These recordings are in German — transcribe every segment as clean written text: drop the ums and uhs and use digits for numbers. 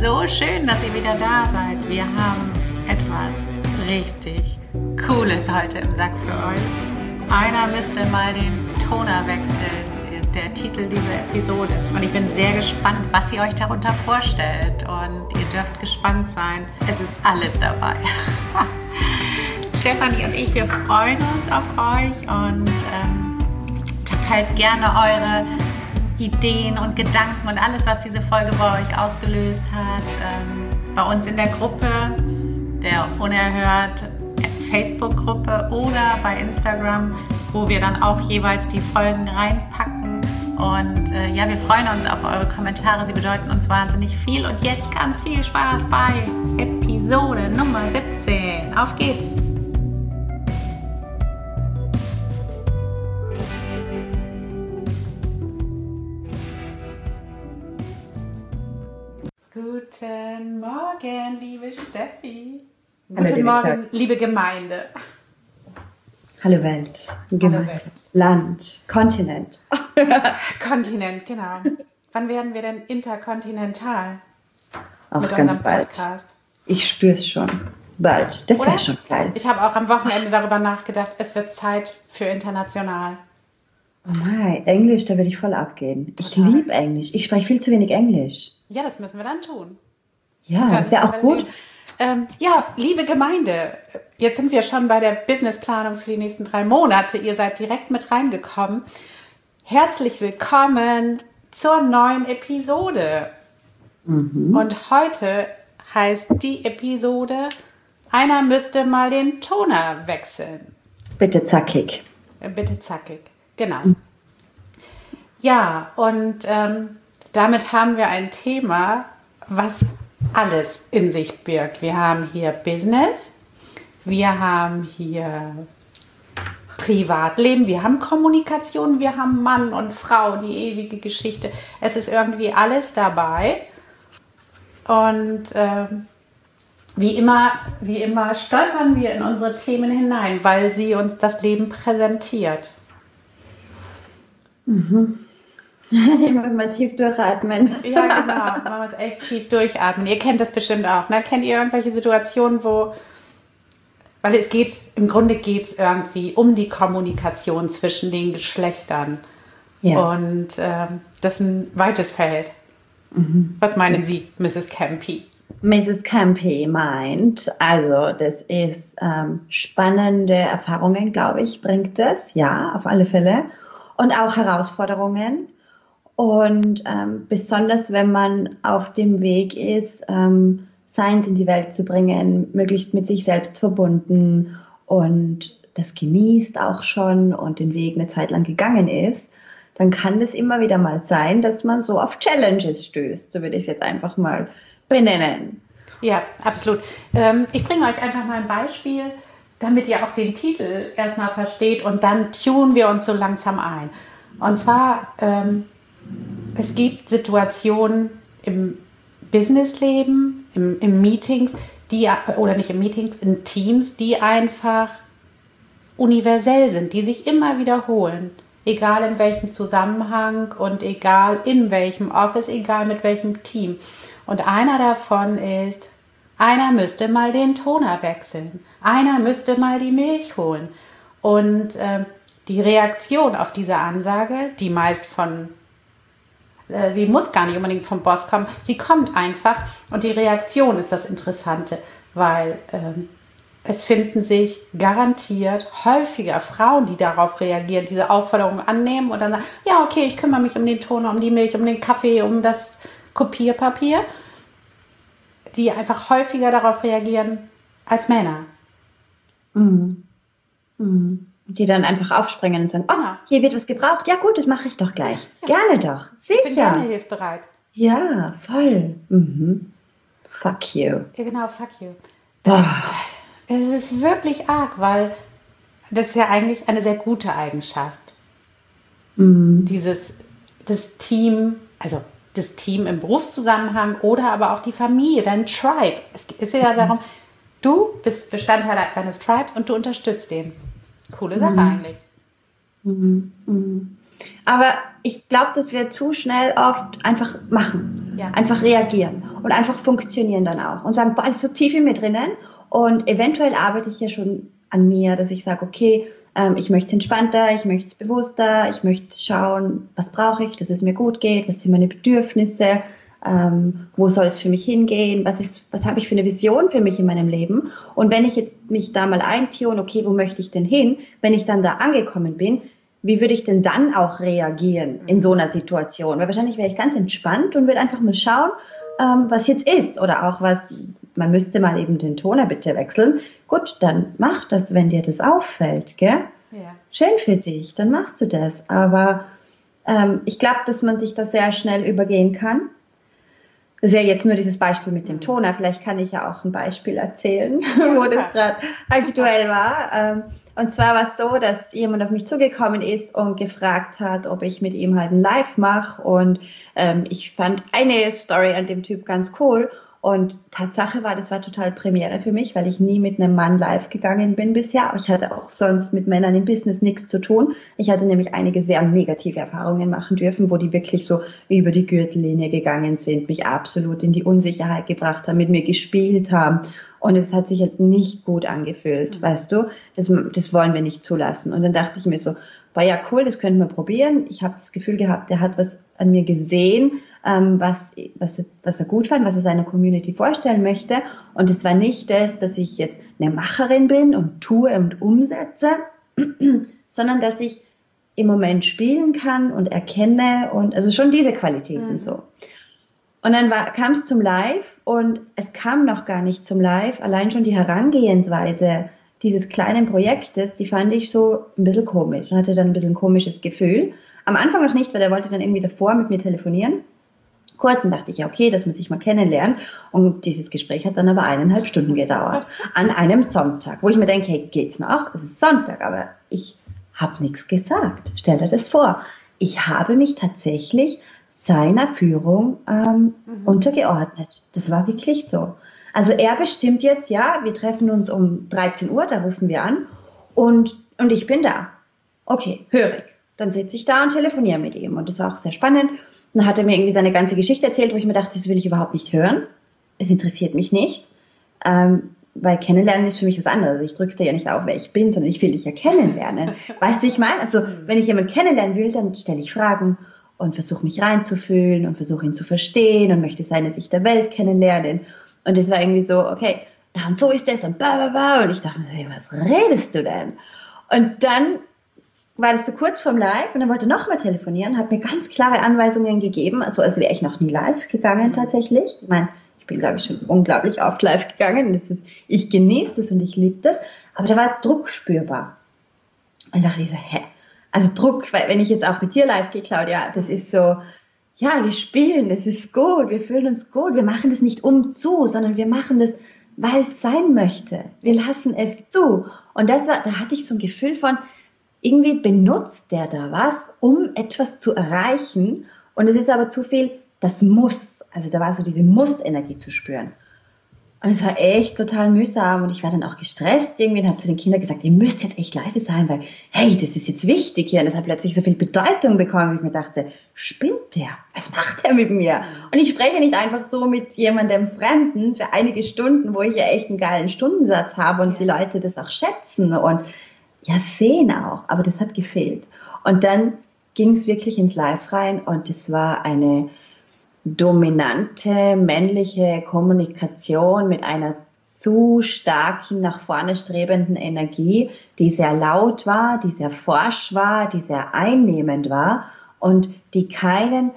so schön, dass ihr wieder da seid. Wir haben etwas richtig Cooles heute im Sack für euch. Einer müsste mal den Toner wechseln, ist der Titel dieser Episode. Und ich bin sehr gespannt, was ihr euch darunter vorstellt. Und ihr dürft gespannt sein. Es ist alles dabei. Stefanie und ich, wir freuen uns auf euch und teilt gerne eure Ideen und Gedanken und alles, was diese Folge bei euch ausgelöst hat, bei uns in der Gruppe, der Unerhört Facebook-Gruppe oder bei Instagram, wo wir dann auch jeweils die Folgen reinpacken. Und ja, wir freuen uns auf eure Kommentare, sie bedeuten uns wahnsinnig viel. Und jetzt ganz viel Spaß bei Episode Nummer 17. Auf geht's! Guten Morgen, liebe Steffi. Hallo, Guten Morgen, liebe Gemeinde. Hallo Welt, Gemeinde, Hallo Welt. Land, Kontinent. Kontinent, genau. Wann werden wir denn interkontinental? Auch mit ganz unserem bald. Podcast? Ich spür's schon. Bald. Das wäre schon geil. Ich habe auch am Wochenende darüber nachgedacht, es wird Zeit für international. Oh nein, Englisch, da würde ich voll abgehen. Ich Total. liebe Englisch. Ich spreche viel zu wenig Englisch. Ja, das müssen wir dann tun. Ja, das wäre auch gut. Ja, liebe Gemeinde, jetzt sind wir schon bei der Businessplanung für die nächsten 3 Monate. Ihr seid direkt mit reingekommen. Herzlich willkommen zur neuen Episode. Und heute heißt die Episode, einer müsste mal den Toner wechseln. Bitte zackig. Bitte zackig, genau. Ja, und damit haben wir ein Thema, was alles in sich birgt. Wir haben hier Business, wir haben hier Privatleben, wir haben Kommunikation, wir haben Mann und Frau, die ewige Geschichte. Es ist irgendwie alles dabei. Und wie immer stolpern wir in unsere Themen hinein, weil sie uns das Leben präsentiert. Ich muss mal tief durchatmen. Ja, genau. Man muss echt tief durchatmen. Ihr kennt das bestimmt auch. Ne? Kennt ihr irgendwelche Situationen, weil im Grunde geht es irgendwie um die Kommunikation zwischen den Geschlechtern. Ja. Und das ist ein weites Feld. Was meinen Sie, Mrs. Campy? Mrs. Campy meint, also das ist spannende Erfahrungen, glaube ich, bringt es. Ja, auf alle Fälle. Und auch Herausforderungen. Und besonders, wenn man auf dem Weg ist, Science in die Welt zu bringen, möglichst mit sich selbst verbunden und das genießt auch schon und den Weg eine Zeit lang gegangen ist, dann kann das immer wieder mal sein, dass man so auf Challenges stößt. So würde ich es jetzt einfach mal benennen. Ja, absolut. Ich bringe euch einfach mal ein Beispiel, damit ihr auch den Titel erstmal versteht und dann tunen wir uns so langsam ein. Und zwar, es gibt Situationen im Businessleben, im Meetings, in Teams, die einfach universell sind, die sich immer wiederholen. Egal in welchem Zusammenhang und egal in welchem Office, egal mit welchem Team. Und einer davon ist, einer müsste mal den Toner wechseln. Einer müsste mal die Milch holen. Und die Reaktion auf diese Ansage, die meist sie muss gar nicht unbedingt vom Boss kommen, sie kommt einfach. Und die Reaktion ist das Interessante, weil es finden sich garantiert häufiger Frauen, die darauf reagieren, diese Aufforderung annehmen und dann sagen, ja okay, ich kümmere mich um den Toner, um die Milch, um den Kaffee, um das Kopierpapier, die einfach häufiger darauf reagieren als Männer. Die dann einfach aufspringen und sagen, oh, hier wird was gebraucht. Ja gut, das mache ich doch gleich. Ja. Gerne doch. Sicher. Ich bin gerne hilfsbereit. Ja, voll. Fuck you. Ja genau, fuck you. Es ist wirklich arg, weil das ist ja eigentlich eine sehr gute Eigenschaft. Das Team im Berufszusammenhang oder aber auch die Familie, dein Tribe. Es ist ja darum, du bist Bestandteil deines Tribes und du unterstützt den. Coole Sache eigentlich. Aber ich glaube, dass wir zu schnell oft einfach machen. Ja. Einfach reagieren und einfach funktionieren dann auch und sagen, boah, das ist so tief in mir drinnen und eventuell arbeite ich ja schon an mir, dass ich sage, okay, ich möchte es entspannter, ich möchte es bewusster, ich möchte schauen, was brauche ich, dass es mir gut geht, was sind meine Bedürfnisse, wo soll es für mich hingehen, was habe ich für eine Vision für mich in meinem Leben und wenn ich jetzt mich da mal eintune, okay, wo möchte ich denn hin, wenn ich dann da angekommen bin, wie würde ich denn dann auch reagieren in so einer Situation? Weil wahrscheinlich wäre ich ganz entspannt und würde einfach mal schauen, was jetzt ist oder auch was, man müsste mal eben den Toner bitte wechseln. Gut, dann mach das, wenn dir das auffällt, gell? Ja. Schön für dich, dann machst du das. Aber ich glaube, dass man sich da sehr schnell übergehen kann. Das ist ja jetzt nur dieses Beispiel mit dem Toner. Vielleicht kann ich ja auch ein Beispiel erzählen, wo das gerade aktuell war. Und zwar war es so, dass jemand auf mich zugekommen ist und gefragt hat, ob ich mit ihm halt ein Live mache. Und ich fand eine Story an dem Typ ganz cool. Und Tatsache war, das war total Premiere für mich, weil ich nie mit einem Mann live gegangen bin bisher. Ich hatte auch sonst mit Männern im Business nichts zu tun. Ich hatte nämlich einige sehr negative Erfahrungen machen dürfen, wo die wirklich so über die Gürtellinie gegangen sind, mich absolut in die Unsicherheit gebracht haben, mit mir gespielt haben. Und es hat sich halt nicht gut angefühlt, weißt du? Das wollen wir nicht zulassen. Und dann dachte ich mir so, war ja cool, das könnten wir probieren. Ich habe das Gefühl gehabt, der hat was an mir gesehen, was er gut fand, was er seiner Community vorstellen möchte. Und es war nicht das, dass ich jetzt eine Macherin bin und tue und umsetze, sondern dass ich im Moment spielen kann und erkenne und also schon diese Qualitäten so. Und dann kam es zum Live und es kam noch gar nicht zum Live. Allein schon die Herangehensweise dieses kleinen Projektes, die fand ich so ein bisschen komisch. Ich hatte dann ein bisschen ein komisches Gefühl. Am Anfang noch nicht, weil er wollte dann irgendwie davor mit mir telefonieren. Kurz und dachte ich, ja okay, dass man sich mal kennenlernt. Und dieses Gespräch hat dann aber 1,5 Stunden gedauert. An einem Sonntag, wo ich mir denke, hey, geht's noch? Es ist Sonntag, aber ich habe nichts gesagt. Stell dir das vor. Ich habe mich tatsächlich seiner Führung untergeordnet. Das war wirklich so. Also er bestimmt jetzt, ja, wir treffen uns um 13 Uhr, da rufen wir an und ich bin da. Okay, hörig. Dann sitze ich da und telefoniere mit ihm und das war auch sehr spannend. Dann hat er mir irgendwie seine ganze Geschichte erzählt, wo ich mir dachte, das will ich überhaupt nicht hören. Es interessiert mich nicht, weil kennenlernen ist für mich was anderes. Ich drücke dir ja nicht auf, wer ich bin, sondern ich will dich ja kennenlernen. Weißt du, wie ich meine? Also wenn ich jemanden kennenlernen will, dann stelle ich Fragen und versuche mich reinzufühlen und versuche ihn zu verstehen und möchte seine Sicht der Welt kennenlernen. Und es war irgendwie so, okay, und so ist das und bla bla bla. Und ich dachte mir, hey, was redest du denn? Und dann war das so kurz vorm Live und dann wollte er nochmal telefonieren, hat mir ganz klare Anweisungen gegeben, also als wäre ich noch nie live gegangen tatsächlich. Ich meine, ich bin, glaube ich, schon unglaublich oft live gegangen. Ich genieße das und ich liebe das, aber da war Druck spürbar. Und da dachte ich so, also Druck, weil wenn ich jetzt auch mit dir live gehe, Claudia, das ist so, ja, wir spielen, es ist gut, wir fühlen uns gut, wir machen das nicht sondern wir machen das, weil es sein möchte. Wir lassen es zu. Und da hatte ich so ein Gefühl von, irgendwie benutzt der da was, um etwas zu erreichen. Und es ist aber zu viel, das muss. Also da war so diese Muss-Energie zu spüren. Und es war echt total mühsam und ich war dann auch gestresst irgendwie und habe zu den Kindern gesagt, ihr müsst jetzt echt leise sein, weil, hey, das ist jetzt wichtig hier. Und das hat plötzlich so viel Bedeutung bekommen, wie ich mir dachte, spinnt der? Was macht der mit mir? Und ich spreche nicht einfach so mit jemandem Fremden für einige Stunden, wo ich ja echt einen geilen Stundensatz habe und die Leute das auch schätzen und ja, sehen auch. Aber das hat gefehlt. Und dann ging es wirklich ins Live rein und es war eine dominante männliche Kommunikation mit einer zu starken, nach vorne strebenden Energie, die sehr laut war, die sehr forsch war, die sehr einnehmend war und die keinen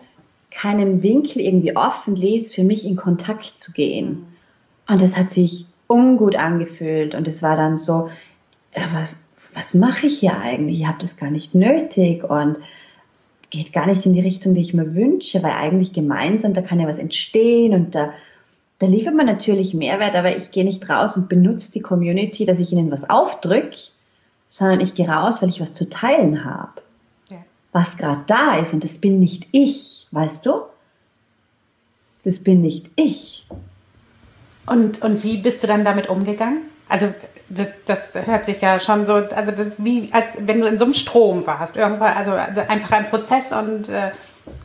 Winkel irgendwie offen ließ, für mich in Kontakt zu gehen. Und das hat sich ungut angefühlt und es war dann so, was mache ich hier eigentlich? Ich habe das gar nicht nötig und geht gar nicht in die Richtung, die ich mir wünsche, weil eigentlich gemeinsam, da kann ja was entstehen und da liefert man natürlich Mehrwert, aber ich gehe nicht raus und benutze die Community, dass ich ihnen was aufdrücke, sondern ich gehe raus, weil ich was zu teilen habe. Ja. Was gerade da ist und das bin nicht ich, weißt du? Das bin nicht ich. Und wie bist du dann damit umgegangen? Also das hört sich ja schon so, also das ist wie, als wenn du in so einem Strom warst. Irgendwann, also einfach ein Prozess und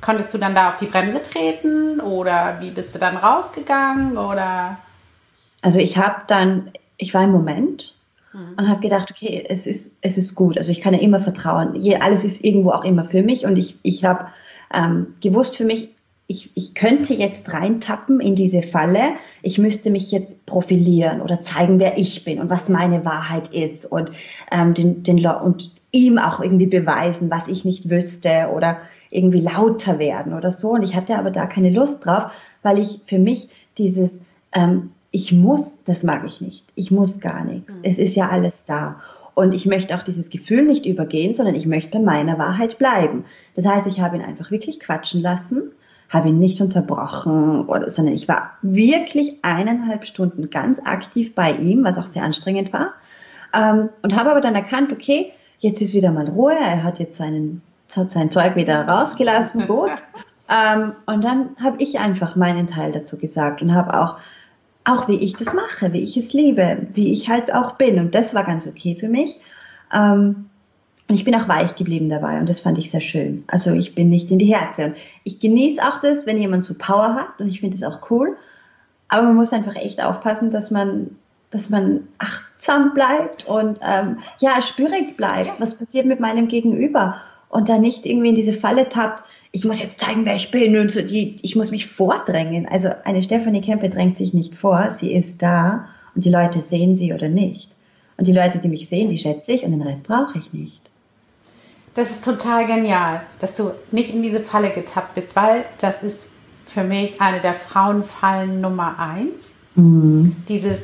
konntest du dann da auf die Bremse treten oder wie bist du dann rausgegangen oder? Also ich war im Moment und habe gedacht, okay, es ist gut. Also ich kann ja immer vertrauen. Alles ist irgendwo auch immer für mich und ich habe gewusst für mich, ich könnte jetzt reintappen in diese Falle. Ich müsste mich jetzt profilieren oder zeigen, wer ich bin und was meine Wahrheit ist und und ihm auch irgendwie beweisen, was ich nicht wüsste oder irgendwie lauter werden oder so. Und ich hatte aber da keine Lust drauf, weil ich für mich dieses ich muss, das mag ich nicht. Ich muss gar nichts. Es ist ja alles da. Und ich möchte auch dieses Gefühl nicht übergehen, sondern ich möchte bei meiner Wahrheit bleiben. Das heißt, ich habe ihn einfach wirklich quatschen lassen, habe ihn nicht unterbrochen, sondern ich war wirklich 1,5 Stunden ganz aktiv bei ihm, was auch sehr anstrengend war. Und habe aber dann erkannt, okay, jetzt ist wieder mal Ruhe, er hat jetzt sein Zeug wieder rausgelassen, gut. Und dann habe ich einfach meinen Teil dazu gesagt und habe auch wie ich das mache, wie ich es liebe, wie ich halt auch bin. Und das war ganz okay für mich. Und ich bin auch weich geblieben dabei und das fand ich sehr schön. Also ich bin nicht in die Herze. Und ich genieße auch das, wenn jemand so Power hat und ich finde das auch cool. Aber man muss einfach echt aufpassen, dass man achtsam bleibt und spürig bleibt. Was passiert mit meinem Gegenüber? Und dann nicht irgendwie in diese Falle tappt, ich muss jetzt zeigen, wer ich bin und so, ich muss mich vordrängen. Also eine Stefanie Kempe drängt sich nicht vor, sie ist da und die Leute sehen sie oder nicht. Und die Leute, die mich sehen, die schätze ich und den Rest brauche ich nicht. Das ist total genial, dass du nicht in diese Falle getappt bist, weil das ist für mich eine der Frauenfallen Nummer 1. Dieses,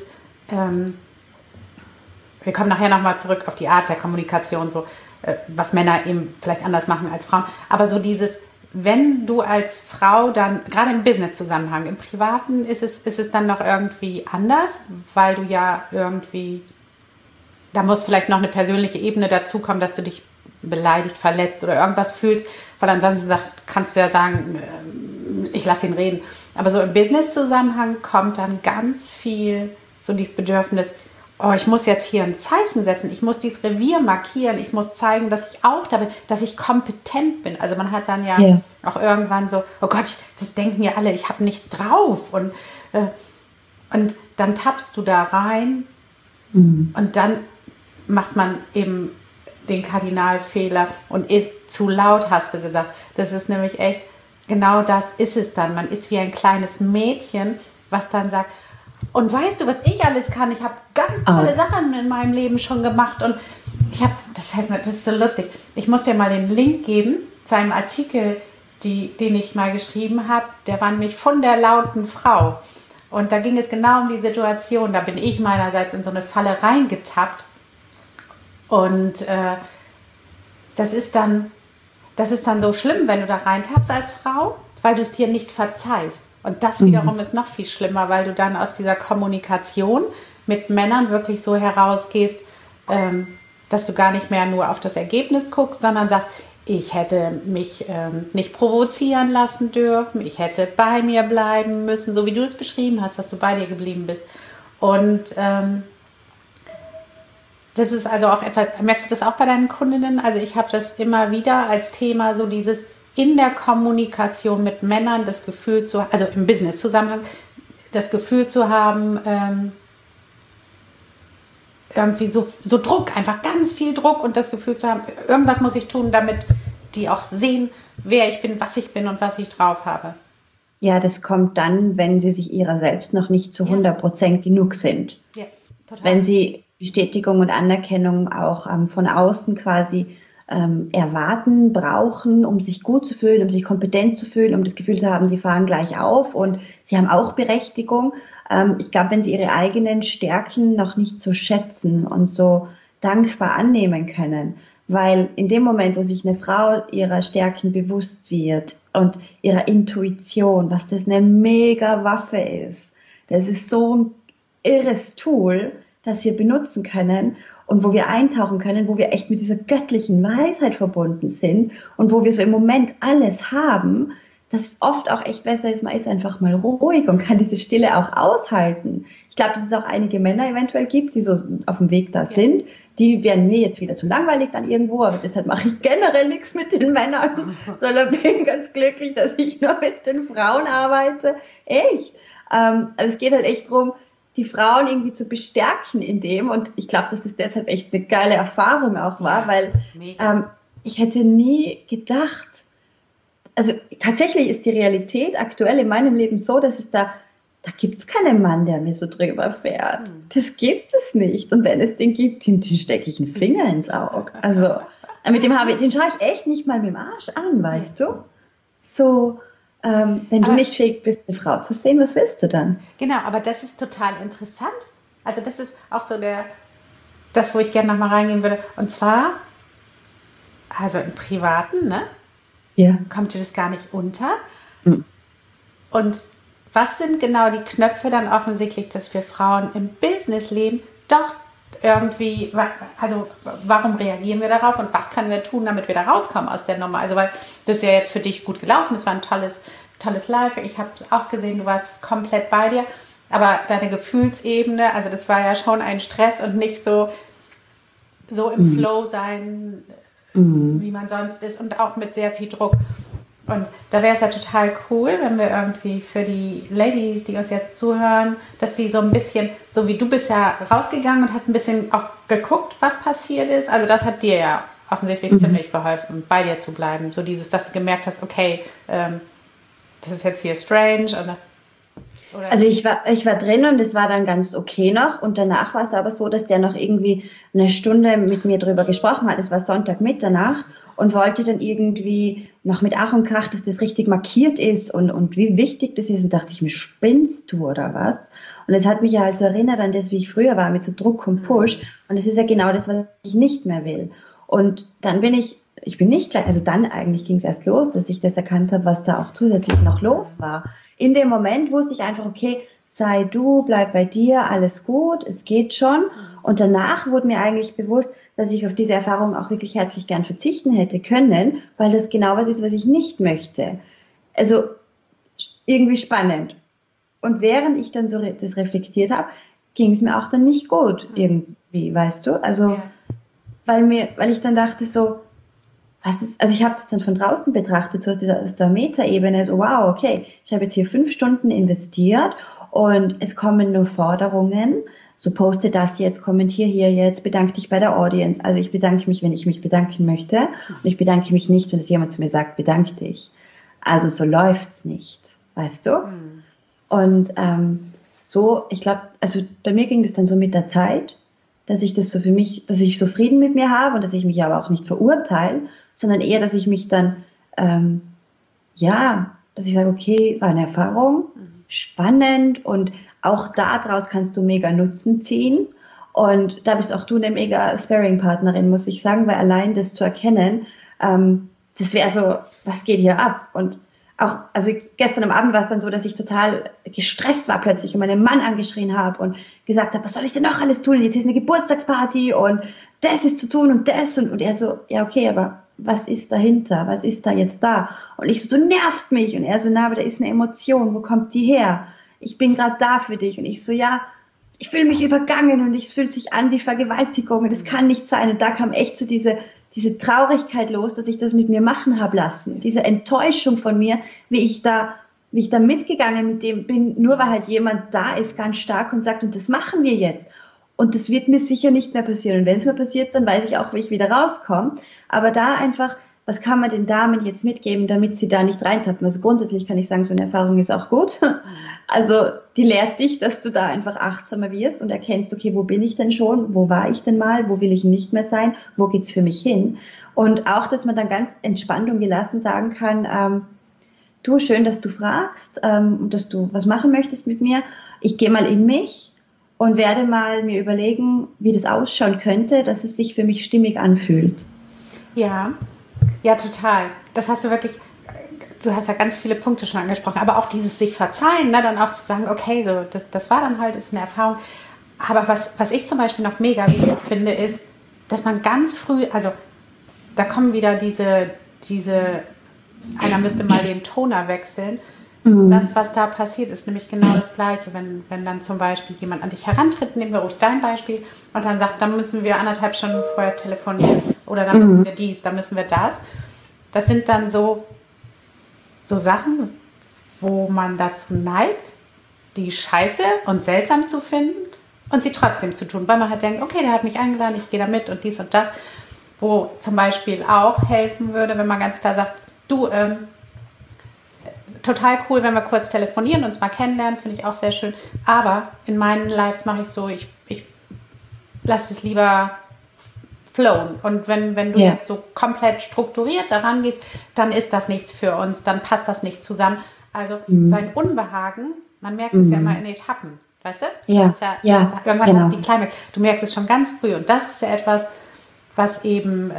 wir kommen nachher nochmal zurück auf die Art der Kommunikation, so was Männer eben vielleicht anders machen als Frauen, aber so dieses, wenn du als Frau dann, gerade im Business-Zusammenhang, im Privaten ist es dann noch irgendwie anders, weil du ja irgendwie, da muss vielleicht noch eine persönliche Ebene dazukommen, dass du dich beleidigt, verletzt oder irgendwas fühlst, weil ansonsten kannst du ja sagen, ich lasse ihn reden. Aber so im Business-Zusammenhang kommt dann ganz viel so dieses Bedürfnis, oh, ich muss jetzt hier ein Zeichen setzen, ich muss dieses Revier markieren, ich muss zeigen, dass ich auch da bin, dass ich kompetent bin. Also man hat dann ja auch irgendwann so, oh Gott, das denken ja alle, ich habe nichts drauf. Und dann tappst du da rein und dann macht man eben den Kardinalfehler und ist zu laut, hast du gesagt. Das ist nämlich echt, genau das ist es dann. Man ist wie ein kleines Mädchen, was dann sagt, und weißt du, was ich alles kann? Ich habe ganz tolle Sachen in meinem Leben schon gemacht und das ist so lustig. Ich muss dir mal den Link geben zu einem Artikel, den ich mal geschrieben habe. Der war nämlich von der lauten Frau. Und da ging es genau um die Situation. Da bin ich meinerseits in so eine Falle reingetappt. Und das ist dann so schlimm, wenn du da reintappst als Frau, weil du es dir nicht verzeihst. Und das wiederum ist noch viel schlimmer, weil du dann aus dieser Kommunikation mit Männern wirklich so herausgehst, dass du gar nicht mehr nur auf das Ergebnis guckst, sondern sagst, ich hätte mich nicht provozieren lassen dürfen, ich hätte bei mir bleiben müssen, so wie du es beschrieben hast, dass du bei dir geblieben bist. Und das ist also auch etwas, merkst du das auch bei deinen Kundinnen? Also ich habe das immer wieder als Thema, so dieses in der Kommunikation mit Männern das Gefühl also im Business-Zusammenhang, das Gefühl zu haben, irgendwie so Druck, einfach ganz viel Druck und das Gefühl zu haben, irgendwas muss ich tun, damit die auch sehen, wer ich bin, was ich bin und was ich drauf habe. Ja, das kommt dann, wenn sie sich ihrer selbst noch nicht zu 100% genug sind. Ja, total. Wenn sie Bestätigung und Anerkennung auch von außen quasi erwarten, brauchen, um sich gut zu fühlen, um sich kompetent zu fühlen, um das Gefühl zu haben, sie fahren gleich auf und sie haben auch Berechtigung. Ich glaube, wenn sie ihre eigenen Stärken noch nicht so schätzen und so dankbar annehmen können, weil in dem Moment, wo sich eine Frau ihrer Stärken bewusst wird und ihrer Intuition, was das eine mega Waffe ist, das ist so ein irres Tool, das wir benutzen können und wo wir eintauchen können, wo wir echt mit dieser göttlichen Weisheit verbunden sind und wo wir so im Moment alles haben, dass es oft auch echt besser ist, man ist einfach mal ruhig und kann diese Stille auch aushalten. Ich glaube, dass es auch einige Männer eventuell gibt, die so auf dem Weg da sind. Die wären mir jetzt wieder zu langweilig dann irgendwo, aber deshalb mache ich generell nichts mit den Männern, sondern bin ganz glücklich, dass ich nur mit den Frauen arbeite. Echt. Aber es geht halt echt darum, die Frauen irgendwie zu bestärken in dem, und ich glaube, dass das deshalb echt eine geile Erfahrung auch war, weil ich hätte nie gedacht, also tatsächlich ist die Realität aktuell in meinem Leben so, dass es da gibt's keinen Mann, der mir so drüber fährt. Das gibt es nicht. Und wenn es den gibt, den stecke ich einen Finger ins Auge. Also, mit dem den schaue ich echt nicht mal mit dem Arsch an, weißt du? So, wenn du nicht fähig bist, eine Frau zu sehen, was willst du dann? Genau, aber das ist total interessant. Also das ist auch so das, wo ich gerne nochmal reingehen würde. Und zwar, also im Privaten, ne? Ja. Kommt dir das gar nicht unter. Und was sind genau die Knöpfe dann offensichtlich, dass wir Frauen im Businessleben doch irgendwie, also warum reagieren wir darauf und was können wir tun, damit wir da rauskommen aus der Nummer? Also weil das ist ja jetzt für dich gut gelaufen, das war ein tolles Live, ich habe es auch gesehen, du warst komplett bei dir, aber deine Gefühlsebene, also das war ja schon ein Stress und nicht so im Flow sein, wie man sonst ist, und auch mit sehr viel Druck. Und da wäre es ja total cool, wenn wir irgendwie für die Ladies, die uns jetzt zuhören, dass sie so ein bisschen, so wie du bist ja rausgegangen und hast ein bisschen auch geguckt, was passiert ist. Also das hat dir ja offensichtlich ziemlich geholfen, bei dir zu bleiben. So dieses, dass du gemerkt hast, okay, das ist jetzt hier strange. Oder also ich war drin und es war dann ganz okay noch. Und danach war es aber so, dass der noch irgendwie eine Stunde mit mir drüber gesprochen hat. Es war Sonntag Mitternacht. Und wollte dann irgendwie noch mit Ach und Krach, dass das richtig markiert ist und wie wichtig das ist. Und dachte ich mir, spinnst du oder was? Und es hat mich ja halt so erinnert an das, wie ich früher war, mit so Druck und Push. Und das ist ja genau das, was ich nicht mehr will. Und dann bin ich bin nicht gleich, also dann eigentlich ging es erst los, dass ich das erkannt habe, was da auch zusätzlich noch los war. In dem Moment wusste ich einfach, okay, sei du, bleib bei dir, alles gut, es geht schon. Und danach wurde mir eigentlich bewusst, dass ich auf diese Erfahrung auch wirklich herzlich gern verzichten hätte können, weil das genau was ist, was ich nicht möchte. Also irgendwie spannend. Und während ich dann so das reflektiert habe, ging es mir auch dann nicht gut irgendwie, weißt du? Also weil ich dann dachte so, also ich habe das dann von draußen betrachtet, so aus der Metaebene, so wow, okay, ich habe jetzt hier 5 Stunden investiert und es kommen nur Forderungen, so poste das jetzt, kommentiere hier jetzt, bedanke dich bei der Audience. Also ich bedanke mich, wenn ich mich bedanken möchte, und ich bedanke mich nicht, wenn es jemand zu mir sagt, bedank dich. Also so läuft's nicht, weißt du? Und so, ich glaube, also bei mir ging das dann so mit der Zeit, dass ich das so für mich, dass ich so Frieden mit mir habe und dass ich mich aber auch nicht verurteile, sondern eher, dass ich mich dann, dass ich sage, okay, war eine Erfahrung, spannend, und auch daraus kannst du mega Nutzen ziehen. Und da bist auch du eine mega Sparring-Partnerin, muss ich sagen, weil allein das zu erkennen, das wäre so, was geht hier ab? Und auch, also gestern am Abend war es dann so, dass ich total gestresst war plötzlich und meinen Mann angeschrien habe und gesagt habe, was soll ich denn noch alles tun? Jetzt ist eine Geburtstagsparty und das ist zu tun und das. Und er so, ja okay, aber was ist dahinter? Was ist da jetzt da? Und ich so, du nervst mich. Und er so, na, aber da ist eine Emotion. Wo kommt die her? Ich bin gerade da für dich. Und ich so, ja, ich fühle mich übergangen und es fühlt sich an wie Vergewaltigung. Und das kann nicht sein. Und da kam echt so diese Traurigkeit los, dass ich das mit mir machen habe lassen. Diese Enttäuschung von mir, wie ich da mitgegangen mit dem bin, nur weil halt jemand da ist, ganz stark, und sagt, und das machen wir jetzt. Und das wird mir sicher nicht mehr passieren. Und wenn es mir passiert, dann weiß ich auch, wie ich wieder rauskomme. Aber da einfach, was kann man den Damen jetzt mitgeben, damit sie da nicht reintappen? Also grundsätzlich kann ich sagen, so eine Erfahrung ist auch gut. Also die lehrt dich, dass du da einfach achtsamer wirst und erkennst, okay, wo bin ich denn schon? Wo war ich denn mal? Wo will ich nicht mehr sein? Wo geht's für mich hin? Und auch, dass man dann ganz entspannt und gelassen sagen kann, du, schön, dass du fragst und dass du was machen möchtest mit mir. Ich gehe mal in mich und werde mal mir überlegen, wie das ausschauen könnte, dass es sich für mich stimmig anfühlt. Ja, total. Das hast du wirklich, du hast ja ganz viele Punkte schon angesprochen, aber auch dieses sich verzeihen, ne, dann auch zu sagen, okay, so, das war dann halt, ist eine Erfahrung. Aber was ich zum Beispiel noch mega wichtig finde, ist, dass man ganz früh, also da kommen wieder diese einer müsste mal den Toner wechseln. Das, was da passiert, ist nämlich genau das Gleiche. Wenn dann zum Beispiel jemand an dich herantritt, nehmen wir ruhig dein Beispiel, und dann sagt, dann müssen wir 1,5 Stunden vorher telefonieren oder dann müssen wir dies, dann müssen wir das. Das sind dann so Sachen, wo man dazu neigt, die scheiße und seltsam zu finden und sie trotzdem zu tun, weil man halt denkt, okay, der hat mich eingeladen, ich gehe da mit und dies und das. Wo zum Beispiel auch helfen würde, wenn man ganz klar sagt, du, total cool, wenn wir kurz telefonieren, uns mal kennenlernen, finde ich auch sehr schön. Aber in meinen Lives mache ich so, ich lasse es lieber flowen. Und wenn du jetzt so komplett strukturiert daran gehst, dann ist das nichts für uns, dann passt das nicht zusammen. Also sein Unbehagen, man merkt es ja immer in Etappen, weißt du? Ja, das ist irgendwann hast du die Climax. Du merkst es schon ganz früh. Und das ist ja etwas, was eben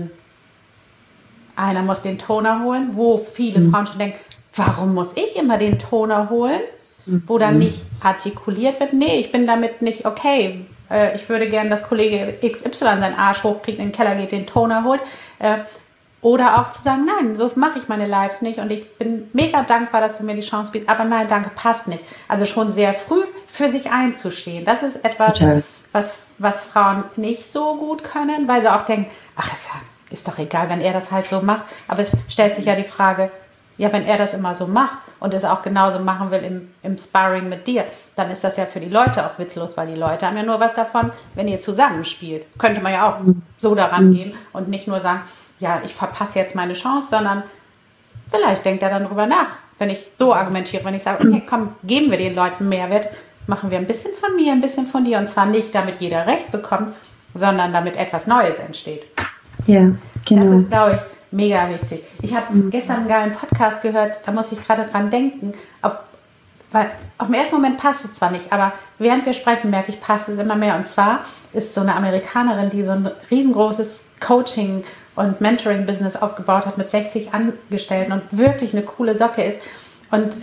einer muss den Toner holen, wo viele Frauen schon denken, warum muss ich immer den Toner holen? Wo dann nicht artikuliert wird, nee, ich bin damit nicht okay. Ich würde gerne, dass Kollege XY seinen Arsch hochkriegt, in den Keller geht, den Toner holt. Oder auch zu sagen, nein, so mache ich meine Lives nicht und ich bin mega dankbar, dass du mir die Chance bietest, aber nein, danke, passt nicht. Also schon sehr früh für sich einzustehen. Das ist etwas, was Frauen nicht so gut können, weil sie auch denken, ach, ist doch egal, wenn er das halt so macht. Aber es stellt sich ja die Frage, ja, wenn er das immer so macht und es auch genauso machen will im Sparring mit dir, dann ist das ja für die Leute auch witzlos, weil die Leute haben ja nur was davon, wenn ihr zusammenspielt. Könnte man ja auch so daran gehen und nicht nur sagen, ja, ich verpasse jetzt meine Chance, sondern vielleicht denkt er dann darüber nach, wenn ich so argumentiere, wenn ich sage, okay, komm, geben wir den Leuten Mehrwert, machen wir ein bisschen von mir, ein bisschen von dir und zwar nicht, damit jeder Recht bekommt, sondern damit etwas Neues entsteht. Ja, genau. Das ist, glaube ich, mega wichtig. Ich habe gestern einen geilen Podcast gehört, da muss ich gerade dran denken, weil auf den ersten Moment passt es zwar nicht, aber während wir sprechen, merke ich, passt es immer mehr. Und zwar ist so eine Amerikanerin, die so ein riesengroßes Coaching- und Mentoring-Business aufgebaut hat mit 60 Angestellten und wirklich eine coole Socke ist. Und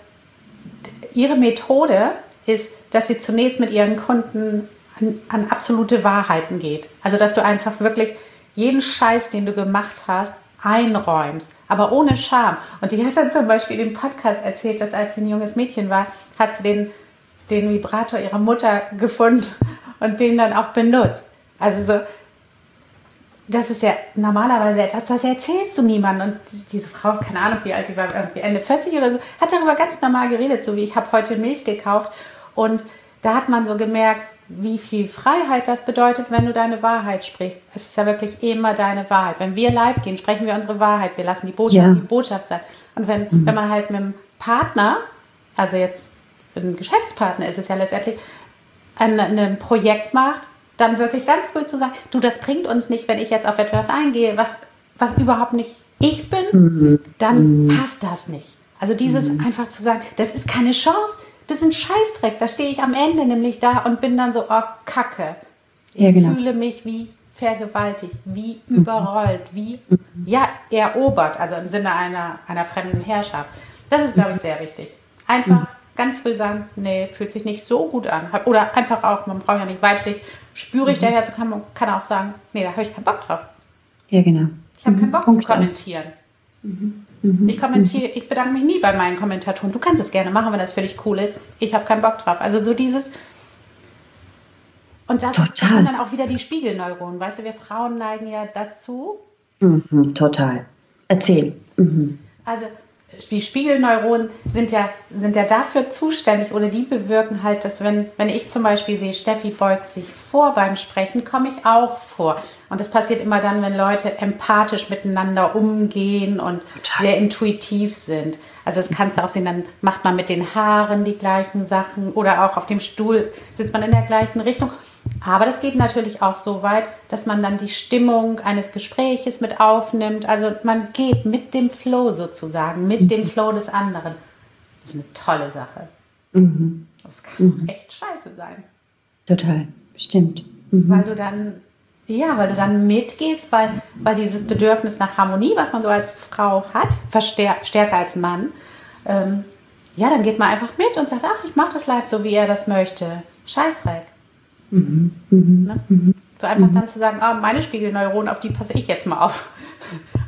ihre Methode ist, dass sie zunächst mit ihren Kunden an absolute Wahrheiten geht. Also, dass du einfach wirklich jeden Scheiß, den du gemacht hast, einräumst, aber ohne Scham. Und die hat dann zum Beispiel im Podcast erzählt, dass als sie ein junges Mädchen war, hat sie den Vibrator ihrer Mutter gefunden und den dann auch benutzt. Also so, das ist ja normalerweise etwas, das erzählst du niemandem. Und diese Frau, keine Ahnung, wie alt die war, irgendwie Ende 40 oder so, hat darüber ganz normal geredet, so wie ich habe heute Milch gekauft. Und da hat man so gemerkt, wie viel Freiheit das bedeutet, wenn du deine Wahrheit sprichst. Es ist ja wirklich immer deine Wahrheit. Wenn wir live gehen, sprechen wir unsere Wahrheit. Wir lassen die Botschaft sein. Und wenn man halt mit einem Partner, also jetzt mit einem Geschäftspartner ist es ja letztendlich, ein Projekt macht, dann wirklich ganz cool zu sagen, du, das bringt uns nicht, wenn ich jetzt auf etwas eingehe, was überhaupt nicht ich bin, dann passt das nicht. Also dieses einfach zu sagen, das ist keine Chance, das ist ein Scheißdreck, da stehe ich am Ende nämlich da und bin dann so, oh Kacke. Ich fühle mich wie vergewaltigt, wie überrollt, wie erobert, also im Sinne einer fremden Herrschaft. Das ist, glaube ich, sehr wichtig. Einfach ganz früh sagen, nee, fühlt sich nicht so gut an. Oder einfach auch, man braucht ja nicht weiblich, spürig daher zu kommen, man kann auch sagen, nee, da habe ich keinen Bock drauf. Ja, genau. Ich habe keinen Bock zu kommentieren. Ich bedanke mich nie bei meinen Kommentatoren. Du kannst es gerne machen, wenn das für dich cool ist. Ich habe keinen Bock drauf. Also so dieses... Und das kommen dann auch wieder die Spiegelneuronen. Weißt du, wir Frauen neigen ja dazu. Total. Erzähl. Also die Spiegelneuronen sind ja dafür zuständig oder die bewirken halt, dass wenn ich zum Beispiel sehe, Steffi beugt sich vor beim Sprechen, komme ich auch vor. Und das passiert immer dann, wenn Leute empathisch miteinander umgehen und sehr intuitiv sind. Also das kannst du auch sehen, dann macht man mit den Haaren die gleichen Sachen oder auch auf dem Stuhl sitzt man in der gleichen Richtung. Aber das geht natürlich auch so weit, dass man dann die Stimmung eines Gespräches mit aufnimmt. Also man geht mit dem Flow sozusagen, mit dem Flow des anderen. Das ist eine tolle Sache. Das kann echt scheiße sein. Total, stimmt. Weil du dann mitgehst, weil dieses Bedürfnis nach Harmonie, was man so als Frau hat, stärker als Mann, dann geht man einfach mit und sagt, ach, ich mache das live so, wie er das möchte. Scheißdreck. Ne? So einfach dann zu sagen, meine Spiegelneuronen, auf die passe ich jetzt mal auf.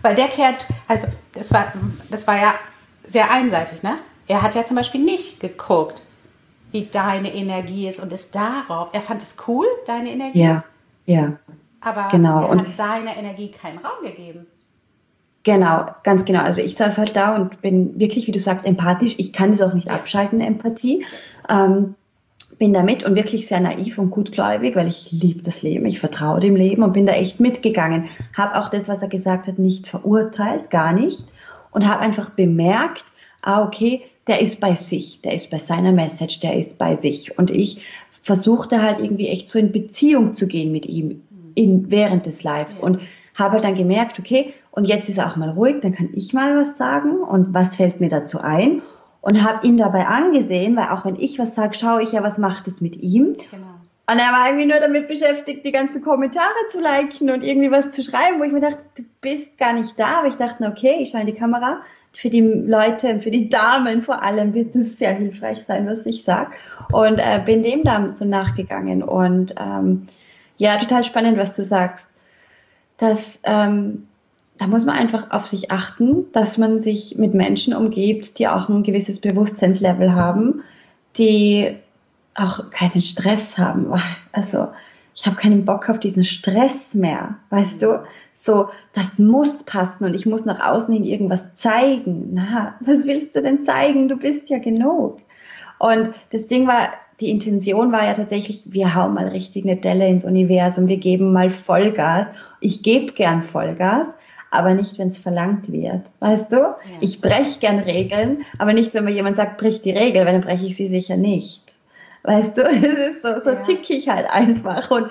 Weil der kehrt, also das war ja sehr einseitig, ne? Er hat ja zum Beispiel nicht geguckt, wie deine Energie ist und er fand es cool, deine Energie. Ja, aber genau. er hat deiner Energie keinen Raum gegeben. Genau, ganz genau. Also ich saß halt da und bin wirklich, wie du sagst, empathisch. Ich kann das auch nicht abschalten, Empathie. Bin da mit und wirklich sehr naiv und gutgläubig, weil ich liebe das Leben, ich vertraue dem Leben und bin da echt mitgegangen. Habe auch das, was er gesagt hat, nicht verurteilt, gar nicht. Und habe einfach bemerkt, okay, der ist bei sich, der ist bei seiner Message, der ist bei sich. Und ich versuchte halt irgendwie echt so in Beziehung zu gehen mit ihm während des Lives. Und habe halt dann gemerkt, okay, und jetzt ist er auch mal ruhig, dann kann ich mal was sagen und was fällt mir dazu ein und habe ihn dabei angesehen, weil auch wenn ich was sage, schaue ich ja, was macht es mit ihm. Genau. Und er war irgendwie nur damit beschäftigt, die ganzen Kommentare zu liken und irgendwie was zu schreiben, wo ich mir dachte, du bist gar nicht da. Aber ich dachte, okay, ich schaue in die Kamera. Für die Leute und für die Damen vor allem wird es sehr hilfreich sein, was ich sage. Und bin dem dann so nachgegangen. Und ja, total spannend, was du sagst. Dass da muss man einfach auf sich achten, dass man sich mit Menschen umgibt, die auch ein gewisses Bewusstseinslevel haben, die auch keinen Stress haben. Also ich habe keinen Bock auf diesen Stress mehr, weißt du? So, das muss passen und ich muss nach außen hin irgendwas zeigen. Na, was willst du denn zeigen? Du bist ja genug. Und das Ding war, die Intention war ja tatsächlich, wir hauen mal richtig eine Delle ins Universum, wir geben mal Vollgas. Ich gebe gern Vollgas, aber nicht, wenn es verlangt wird. Weißt du? Ja. Ich breche gern Regeln, aber nicht, wenn mir jemand sagt, brich die Regel, weil dann breche ich sie sicher nicht. Weißt du? Das ist so tick ich halt einfach. Und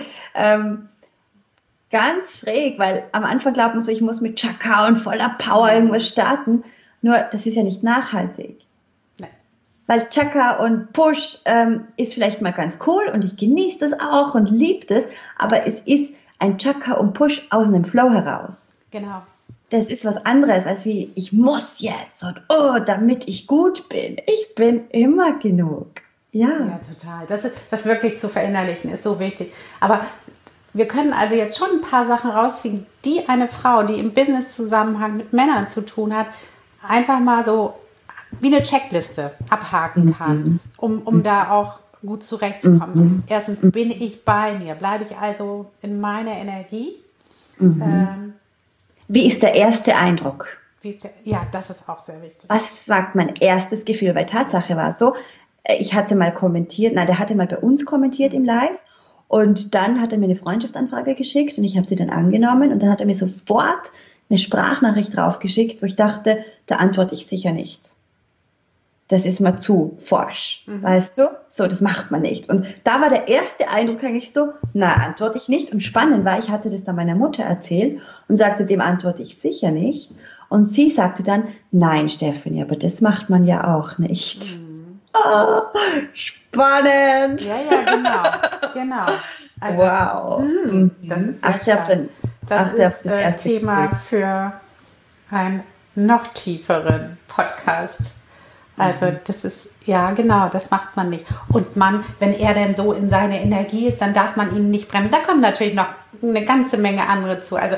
ganz schräg, weil am Anfang glaubt man so, ich muss mit Chakra und voller Power irgendwas starten. Nur, das ist ja nicht nachhaltig. Nein. Weil Chakra und Push ist vielleicht mal ganz cool und ich genieße das auch und liebe das, aber es ist ein Chakra und Push aus einem Flow heraus. Genau. Das ist was anderes, als wie ich muss jetzt und damit ich gut bin. Ich bin immer genug. Ja, total. Das wirklich zu verinnerlichen ist so wichtig. Aber wir können also jetzt schon ein paar Sachen rausziehen, die eine Frau, die im Business-Zusammenhang mit Männern zu tun hat, einfach mal so wie eine Checkliste abhaken kann, um da auch gut zurechtzukommen. Erstens, bin ich bei mir? Bleibe ich also in meiner Energie? Wie ist der erste Eindruck? Ja, das ist auch sehr wichtig. Was sagt mein erstes Gefühl? Weil Tatsache war so, ich hatte mal kommentiert, der hatte mal bei uns kommentiert im Live und dann hat er mir eine Freundschaftsanfrage geschickt und ich habe sie dann angenommen und dann hat er mir sofort eine Sprachnachricht draufgeschickt, wo ich dachte, da antworte ich sicher nicht. Das ist mal zu forsch, weißt du? So, das macht man nicht. Und da war der erste Eindruck eigentlich so, antworte ich nicht. Und spannend war, ich hatte das dann meiner Mutter erzählt und sagte, dem antworte ich sicher nicht. Und sie sagte dann, nein, Stefanie, aber das macht man ja auch nicht. Oh, spannend. Ja, genau. Also, wow. Das ist das ist ein Thema für einen noch tieferen Podcast. Also das ist, genau, das macht man nicht. Und wenn er denn so in seiner Energie ist, dann darf man ihn nicht bremsen. Da kommen natürlich noch eine ganze Menge andere zu. Also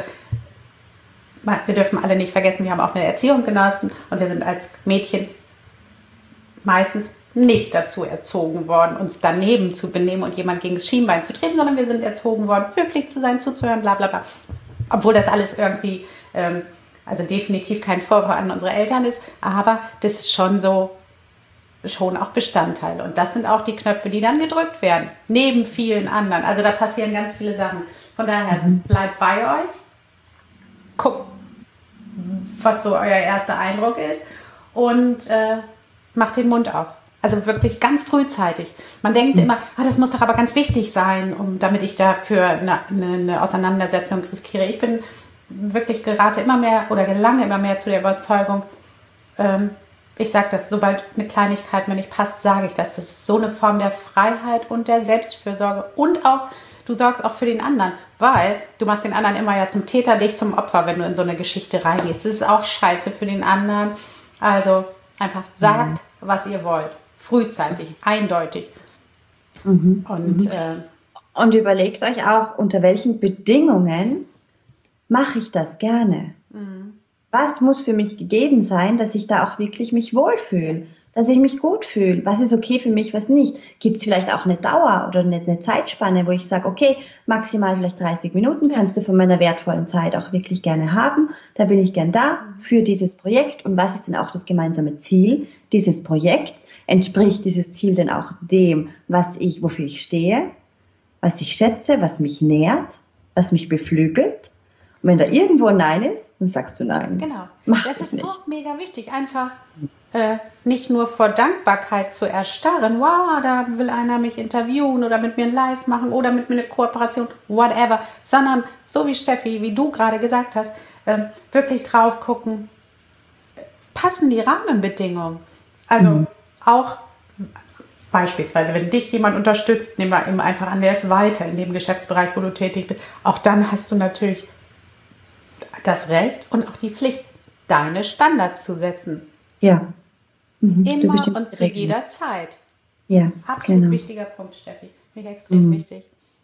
wir dürfen alle nicht vergessen, wir haben auch eine Erziehung genossen und wir sind als Mädchen meistens nicht dazu erzogen worden, uns daneben zu benehmen und jemand gegen das Schienbein zu treten, sondern wir sind erzogen worden, höflich zu sein, zuzuhören, bla bla bla. Obwohl das alles irgendwie, also definitiv kein Vorwurf an unsere Eltern ist, aber das ist schon auch Bestandteil. Und das sind auch die Knöpfe, die dann gedrückt werden, neben vielen anderen. Also da passieren ganz viele Sachen. Von daher, bleibt bei euch, guckt, was so euer erster Eindruck ist und macht den Mund auf. Also wirklich ganz frühzeitig. Man denkt immer, das muss doch aber ganz wichtig sein, damit ich dafür eine Auseinandersetzung riskiere. Ich bin wirklich gelange immer mehr zu der Überzeugung, ich sage das, sobald eine Kleinigkeit mir nicht passt, sage ich das. Das ist so eine Form der Freiheit und der Selbstfürsorge und auch, du sorgst auch für den anderen, weil du machst den anderen immer ja zum Täter, dich zum Opfer, wenn du in so eine Geschichte reingehst. Das ist auch scheiße für den anderen. Also einfach sagt, was ihr wollt. Frühzeitig, eindeutig. Und überlegt euch auch, unter welchen Bedingungen mache ich das gerne. was muss für mich gegeben sein, dass ich da auch wirklich mich wohlfühle, dass ich mich gut fühle, was ist okay für mich, was nicht. Gibt es vielleicht auch eine Dauer oder eine Zeitspanne, wo ich sage, okay, maximal vielleicht 30 Minuten kannst du von meiner wertvollen Zeit auch wirklich gerne haben, da bin ich gern da für dieses Projekt und was ist denn auch das gemeinsame Ziel dieses Projekts? Entspricht dieses Ziel denn auch dem, wofür ich stehe, was ich schätze, was mich nährt, was mich beflügelt? Und wenn da irgendwo ein Nein ist, dann sagst du Nein. Genau. Mach Das ist nicht. auch mega wichtig, einfach nicht nur vor Dankbarkeit zu erstarren, wow, da will einer mich interviewen oder mit mir ein Live machen oder mit mir eine Kooperation, whatever, sondern so wie Steffi, wie du gerade gesagt hast, wirklich drauf gucken, passen die Rahmenbedingungen. Also auch beispielsweise, wenn dich jemand unterstützt, nehmen wir eben einfach an, der ist weiter in dem Geschäftsbereich, wo du tätig bist, auch dann hast du natürlich das Recht und auch die Pflicht, deine Standards zu setzen. Ja. Immer und zu jeder Zeit. Ja, absolut wichtiger Punkt, Steffi. Mir extrem wichtig.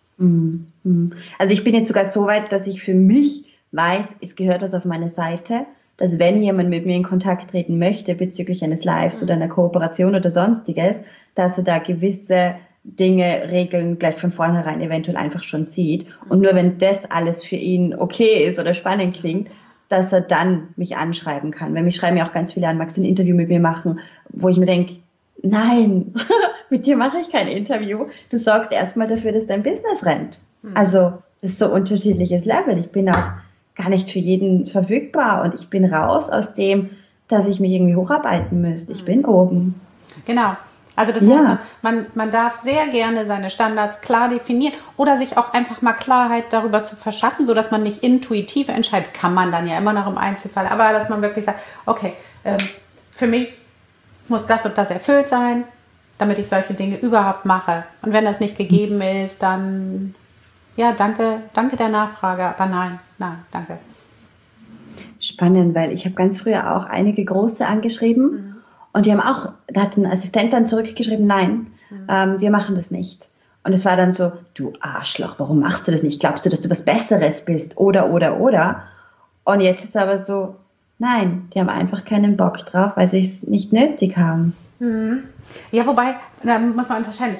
Also ich bin jetzt sogar so weit, dass ich für mich weiß, es gehört was auf meine Seite, dass wenn jemand mit mir in Kontakt treten möchte bezüglich eines Lives oder einer Kooperation oder sonstiges, dass er da gewisse Dinge, Regeln gleich von vornherein eventuell einfach schon sieht. Und nur wenn das alles für ihn okay ist oder spannend klingt, dass er dann mich anschreiben kann. Weil mich schreiben ja auch ganz viele an, magst du ein Interview mit mir machen, wo ich mir denke, nein, mit dir mache ich kein Interview. Du sorgst erstmal dafür, dass dein Business rennt. Also das ist so ein unterschiedliches Level. Ich bin auch gar nicht für jeden verfügbar und ich bin raus aus dem, dass ich mich irgendwie hocharbeiten müsste. Ich bin oben. Genau. Also das heißt, man darf sehr gerne seine Standards klar definieren oder sich auch einfach mal Klarheit darüber zu verschaffen, sodass man nicht intuitiv entscheidet, kann man dann ja immer noch im Einzelfall, aber dass man wirklich sagt, okay, für mich muss das und das erfüllt sein, damit ich solche Dinge überhaupt mache. Und wenn das nicht gegeben ist, dann ja, danke der Nachfrage, aber nein, danke. Spannend, weil ich habe ganz früher auch einige Große angeschrieben. Und die haben auch, da hat ein Assistent dann zurückgeschrieben, nein, wir machen das nicht. Und es war dann so, du Arschloch, warum machst du das nicht? Glaubst du, dass du was Besseres bist? Oder. Und jetzt ist aber so, nein, die haben einfach keinen Bock drauf, weil sie es nicht nötig haben. Ja, wobei, da muss man unterscheiden.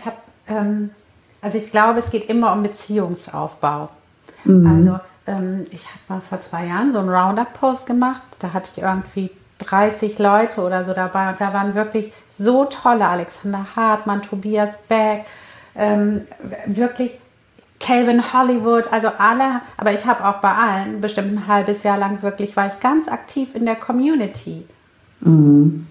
Ich glaube, es geht immer um Beziehungsaufbau. Also, ich habe mal vor 2 Jahren so einen Roundup-Post gemacht, da hatte ich irgendwie 30 Leute oder so dabei und da waren wirklich so tolle, Alexander Hartmann, Tobias Beck, wirklich Calvin Hollywood, also alle, aber ich habe auch bei allen bestimmt ein halbes Jahr lang wirklich, war ich ganz aktiv in der Community und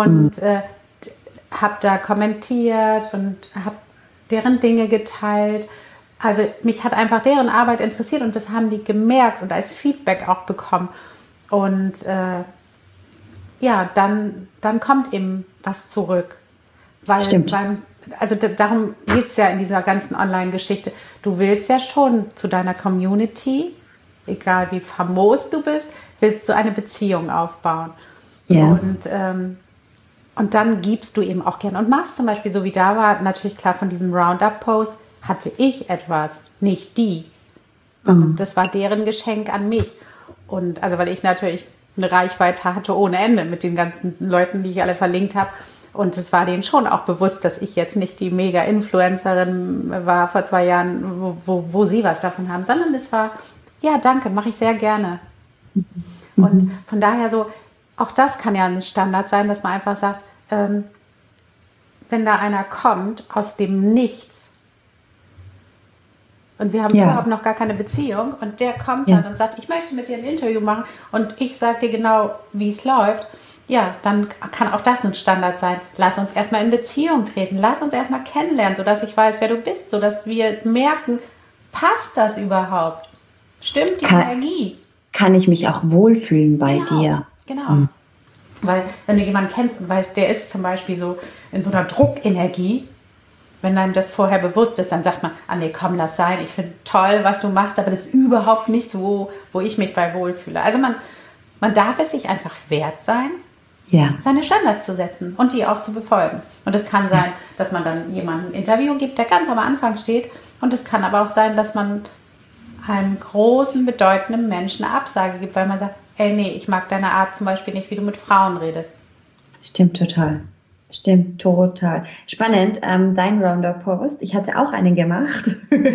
habe da kommentiert und habe deren Dinge geteilt. Also mich hat einfach deren Arbeit interessiert und das haben die gemerkt und als Feedback auch bekommen und dann kommt eben was zurück. Darum geht es ja in dieser ganzen Online-Geschichte. Du willst ja schon zu deiner Community, egal wie famos du bist, willst du eine Beziehung aufbauen. Ja. Und dann gibst du eben auch gerne und machst zum Beispiel, so wie da war, natürlich klar von diesem Roundup-Post, hatte ich etwas, nicht die. Das war deren Geschenk an mich. Und also weil ich natürlich eine Reichweite hatte ohne Ende mit den ganzen Leuten, die ich alle verlinkt habe. Und es war denen schon auch bewusst, dass ich jetzt nicht die Mega-Influencerin war vor 2 Jahren, wo sie was davon haben, sondern es war, ja, danke, mache ich sehr gerne. Und von daher so, auch das kann ja ein Standard sein, dass man einfach sagt, wenn da einer kommt aus dem Nichts, und wir haben überhaupt noch gar keine Beziehung und der kommt dann und sagt, ich möchte mit dir ein Interview machen und ich sage dir genau, wie es läuft, ja, dann kann auch das ein Standard sein. Lass uns erstmal in Beziehung treten, lass uns erstmal kennenlernen, sodass ich weiß, wer du bist, sodass wir merken, passt das überhaupt? Stimmt die Energie? Kann ich mich auch wohlfühlen bei dir? Genau. Weil wenn du jemanden kennst und weißt, der ist zum Beispiel so in so einer Druckenergie, wenn einem das vorher bewusst ist, dann sagt man, nee, komm, lass sein, ich finde toll, was du machst, aber das ist überhaupt nicht so, wo ich mich bei wohlfühle. Also man darf es sich einfach wert sein, seine Standards zu setzen und die auch zu befolgen. Und es kann sein, dass man dann jemandem ein Interview gibt, der ganz am Anfang steht, und es kann aber auch sein, dass man einem großen, bedeutenden Menschen eine Absage gibt, weil man sagt, ey, nee, ich mag deine Art zum Beispiel nicht, wie du mit Frauen redest. Stimmt total. Stimmt total. Spannend, dein Roundup-Post. Ich hatte auch einen gemacht.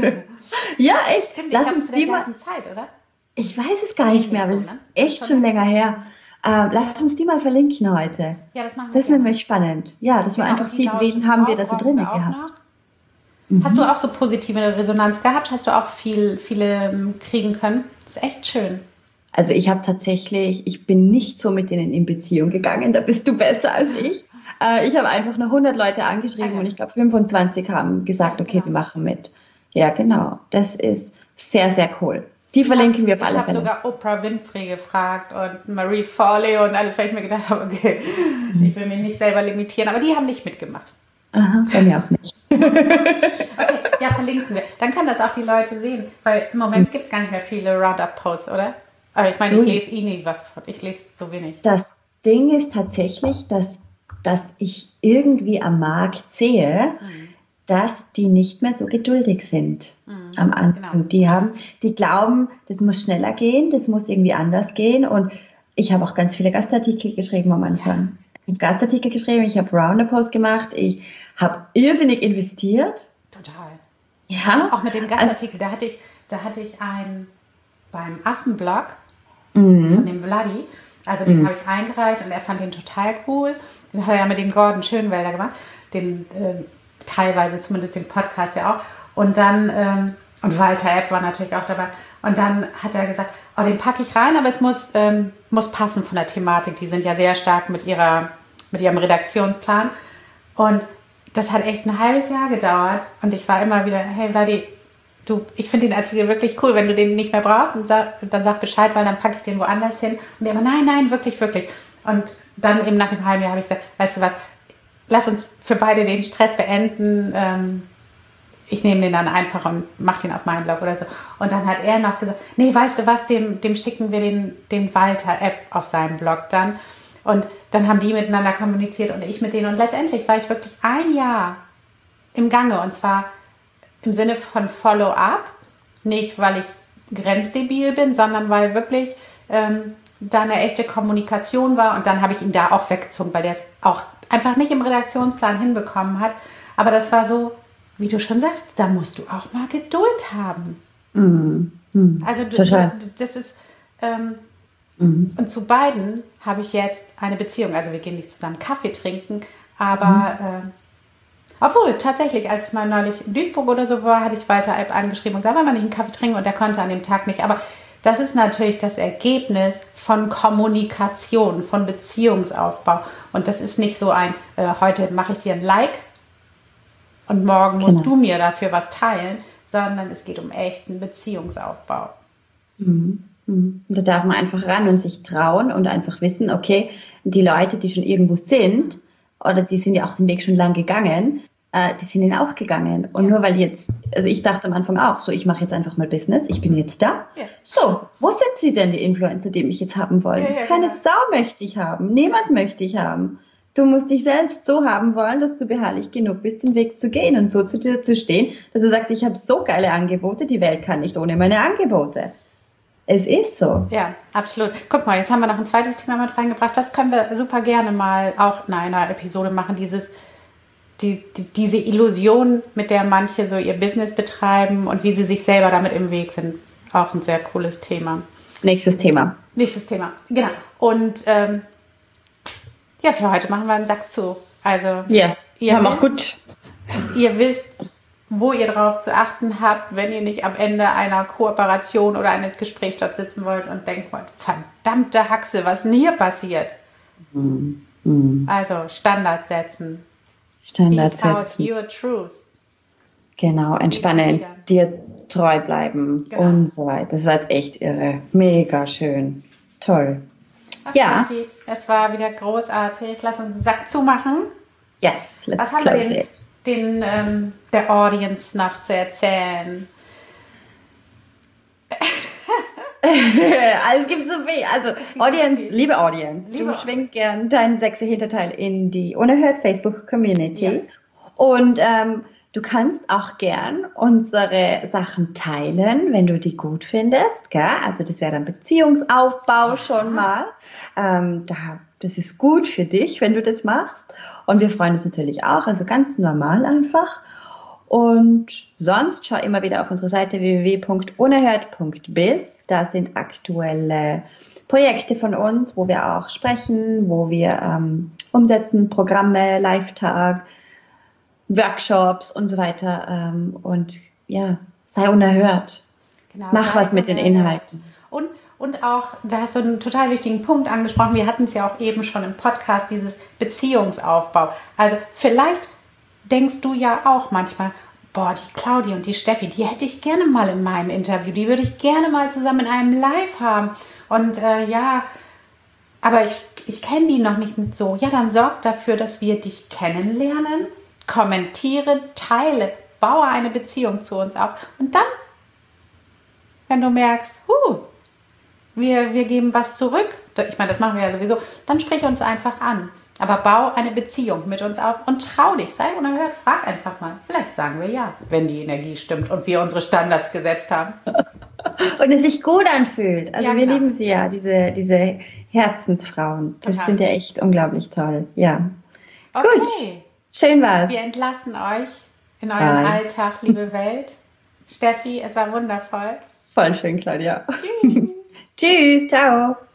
Ja, echt. Stimmt, ich Lass glaube uns zu der die mal. gleichen Zeit, oder? Ich weiß es gar nicht mehr, aber so, es ist ne? echt schon länger her. Lass uns die mal verlinken heute. Ja, das machen wir Das ist gerne. nämlich spannend. Ja, dass man Genau, einfach die sieht, deutsche wen haben wir Frau da so brauchen drin wir auch gehabt. noch. Hast du auch so positive Resonanz gehabt? Hast du auch viele kriegen können? Das ist echt schön. Also ich bin nicht so mit denen in Beziehung gegangen, da bist du besser als ich. Ich habe einfach nur 100 Leute angeschrieben und ich glaube 25 haben gesagt, okay, sie machen mit. Ja, genau. Das ist sehr, sehr cool. Die verlinken wir auf alle Ich habe Fälle. sogar Oprah Winfrey gefragt und Marie Forley und alles, weil ich mir gedacht habe, okay, ich will mich nicht selber limitieren, aber die haben nicht mitgemacht. Aha, bei mir auch nicht. Okay, ja, verlinken wir. Dann können das auch die Leute sehen, weil im Moment gibt es gar nicht mehr viele Roundup-Posts, oder? Aber ich meine, ich lese nie was von. Ich lese so wenig. Das Ding ist tatsächlich, dass ich irgendwie am Markt sehe, dass die nicht mehr so geduldig sind am Anfang. Genau. Die glauben, das muss schneller gehen, das muss irgendwie anders gehen. Und ich habe auch ganz viele Gastartikel geschrieben am Anfang. Ich habe Gastartikel geschrieben, ich habe Roundup-Posts gemacht, ich habe irrsinnig investiert. Total. Ja. Auch mit dem Gastartikel, da hatte ich einen beim Affenblog von dem Vladi. Also den habe ich eingereicht und er fand den total cool. Den hat er ja mit dem Gordon Schönwelder gemacht. Den teilweise zumindest den Podcast ja auch. Und dann, und Walter Epp war natürlich auch dabei. Und dann hat er gesagt, oh, den packe ich rein, aber es muss passen von der Thematik. Die sind ja sehr stark mit ihrem Redaktionsplan. Und das hat echt ein halbes Jahr gedauert. Und ich war immer wieder, hey Vladi, ich finde den Artikel wirklich cool. Wenn du den nicht mehr brauchst, dann sag Bescheid, weil dann packe ich den woanders hin. Und der immer, nein, wirklich, wirklich. Und dann eben nach einem halben Jahr habe ich gesagt, weißt du was, lass uns für beide den Stress beenden. Ich nehme den dann einfach und mache den auf meinem Blog oder so. Und dann hat er noch gesagt, nee, weißt du was, dem schicken wir den Walter-App auf seinem Blog dann. Und dann haben die miteinander kommuniziert und ich mit denen. Und letztendlich war ich wirklich ein Jahr im Gange. Und zwar im Sinne von Follow-up. Nicht, weil ich grenzdebil bin, sondern weil wirklich da eine echte Kommunikation war. Und dann habe ich ihn da auch weggezogen, weil der es auch einfach nicht im Redaktionsplan hinbekommen hat. Aber das war so, wie du schon sagst, da musst du auch mal Geduld haben. Also das ist... Und zu beiden habe ich jetzt eine Beziehung. Also wir gehen nicht zusammen Kaffee trinken, aber obwohl tatsächlich, als ich mal neulich in Duisburg oder so war, hatte ich Walter Epp angeschrieben und gesagt, wollen wir nicht einen Kaffee trinken, und der konnte an dem Tag nicht. Aber das ist natürlich das Ergebnis von Kommunikation, von Beziehungsaufbau. Und das ist nicht so ein, heute mache ich dir ein Like und morgen musst du mir dafür was teilen, sondern es geht um echten Beziehungsaufbau. Da darf man einfach ran und sich trauen und einfach wissen, okay, die Leute, die schon irgendwo sind, oder die sind ja auch den Weg schon lang gegangen, die sind ihn auch gegangen. Und nur weil jetzt, also ich dachte am Anfang auch so, ich mache jetzt einfach mal Business, ich bin jetzt da. Ja. So, wo sind sie denn, die Influencer, die mich jetzt haben wollen? Ja, keine Sau möchte ich haben, niemand möchte ich haben. Du musst dich selbst so haben wollen, dass du beharrlich genug bist, den Weg zu gehen und so zu dir zu stehen, dass du sagst, ich habe so geile Angebote, die Welt kann nicht ohne meine Angebote. Es ist so. Ja, absolut. Guck mal, jetzt haben wir noch ein zweites Thema mit reingebracht. Das können wir super gerne mal auch in einer Episode machen. Diese Illusion, mit der manche so ihr Business betreiben und wie sie sich selber damit im Weg sind. Auch ein sehr cooles Thema. Nächstes Thema, genau. Und ja, für heute machen wir einen Sack zu. Also, ja, ihr wisst, wo ihr drauf zu achten habt, wenn ihr nicht am Ende einer Kooperation oder eines Gesprächs dort sitzen wollt und denkt, verdammte Haxe, was denn hier passiert? Also Standard setzen. Speak out your truth. Genau, entspannen, dir treu bleiben und so weiter. Das war jetzt echt irre. Mega schön. Toll. Ach, ja. Steffi, es war wieder großartig. Lass uns einen Sack zumachen. Yes, let's close it. Der Audience noch zu erzählen? Also es gibt so viel. Also Audience, liebe Audience, du schwingst gern deinen sexy Hinterteil in die Unerhört Facebook Community. Ja. Und Du kannst auch gern unsere Sachen teilen, wenn du die gut findest, gell? Also das wäre dann Beziehungsaufbau schon mal. Das ist gut für dich, wenn du das machst. Und wir freuen uns natürlich auch, also ganz normal einfach. Und sonst schau immer wieder auf unsere Seite www.unerhört.biz. Da sind aktuelle Projekte von uns, wo wir auch sprechen, wo wir umsetzen, Programme, Live-Tag, Workshops und so weiter. Und ja, sei unerhört. Genau, Mach was mit den Inhalten. Und auch, da hast du einen total wichtigen Punkt angesprochen. Wir hatten es ja auch eben schon im Podcast, dieses Beziehungsaufbau. Also vielleicht denkst du ja auch manchmal, boah, die Claudia und die Steffi, die hätte ich gerne mal in meinem Interview. Die würde ich gerne mal zusammen in einem Live haben. Und aber ich kenne die noch nicht so. Ja, dann sorg dafür, dass wir dich kennenlernen. Kommentiere, teile, baue eine Beziehung zu uns auf. Und dann, wenn du merkst, wir geben was zurück, ich meine, das machen wir ja sowieso, dann sprich uns einfach an. Aber bau eine Beziehung mit uns auf und trau dich, sei unerhört, frag einfach mal. Vielleicht sagen wir ja, wenn die Energie stimmt und wir unsere Standards gesetzt haben. Und es sich gut anfühlt. Also ja, wir genau. lieben sie ja, diese Herzensfrauen. Das sind ja echt unglaublich toll. Ja. Okay. Gut. Schön war's. Wir entlassen euch in euren Alltag, liebe Welt. Steffi, es war wundervoll. Voll schön, Claudia. Tschüss. Tschüss, ciao.